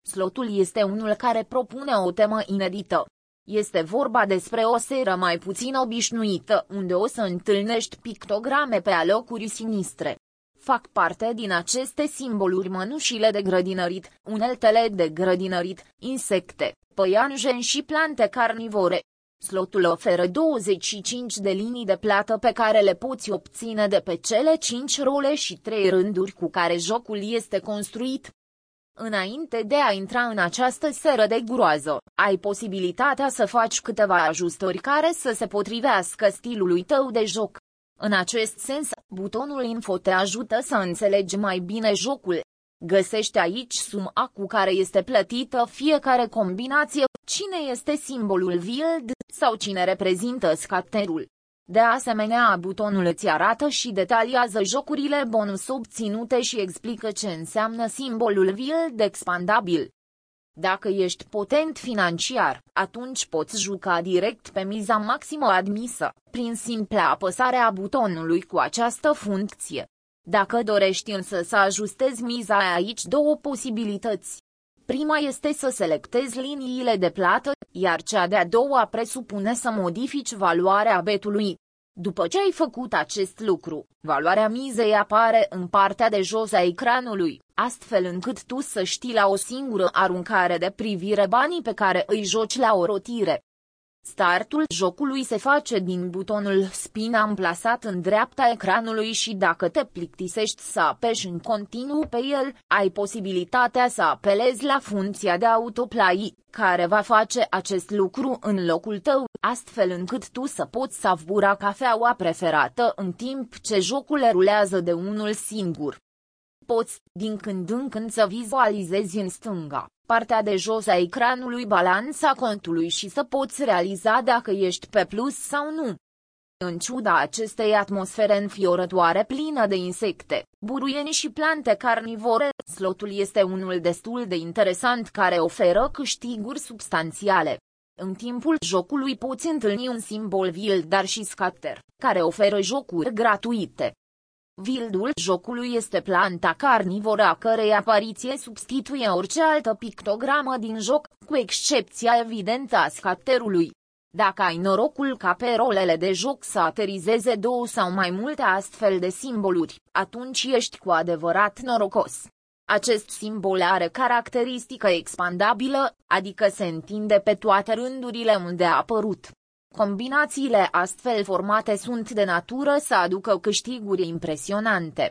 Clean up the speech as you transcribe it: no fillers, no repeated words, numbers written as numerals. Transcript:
slotul este unul care propune o temă inedită. Este vorba despre o seră mai puțin obișnuită, unde o să întâlnești pictograme pe alocuri sinistre. Fac parte din aceste simboluri mănușile de grădinărit, uneltele de grădinărit, insecte, păianjeni și plante carnivore. Slotul oferă 25 de linii de plată pe care le poți obține de pe cele 5 role și 3 rânduri cu care jocul este construit. Înainte de a intra în această seră de groază, ai posibilitatea să faci câteva ajustări care să se potrivească stilului tău de joc. În acest sens, butonul Info te ajută să înțelegi mai bine jocul. Găsește aici suma cu care este plătită fiecare combinație, cine este simbolul wild sau cine reprezintă scaterul. De asemenea, butonul îți arată și detaliază jocurile bonus obținute și explică ce înseamnă simbolul wild expandabil. Dacă ești potent financiar, atunci poți juca direct pe miza maximă admisă, prin simpla apăsare a butonului cu această funcție. Dacă dorești însă să ajustezi miza, ai aici două posibilități. Prima este să selectezi liniile de plată, iar cea de-a doua presupune să modifici valoarea betului. După ce ai făcut acest lucru, valoarea mizei apare în partea de jos a ecranului, astfel încât tu să știi la o singură aruncare de privire banii pe care îi joci la o rotire. Startul jocului se face din butonul Spin amplasat în dreapta ecranului și dacă te plictisești să apeși în continuu pe el, ai posibilitatea să apelezi la funcția de autoplay, care va face acest lucru în locul tău, astfel încât tu să poți savura cafeaua preferată în timp ce jocul rulează de unul singur. Poți, din când în când, să vizualizezi în stânga partea de jos a ecranului balanța contului și să poți realiza dacă ești pe plus sau nu. În ciuda acestei atmosfere înfiorătoare plină de insecte, buruieni și plante carnivore, slotul este unul destul de interesant care oferă câștiguri substanțiale. În timpul jocului poți întâlni un simbol wild, dar și scatter, care oferă jocuri gratuite. Wildul jocului este planta carnivoră a cărei apariție substituie orice altă pictogramă din joc, cu excepția evidentă a scaterului. Dacă ai norocul ca pe rolele de joc să aterizeze două sau mai multe astfel de simboluri, atunci ești cu adevărat norocos. Acest simbol are caracteristică expandabilă, adică se întinde pe toate rândurile unde a apărut. Combinațiile astfel formate sunt de natură să aducă câștiguri impresionante.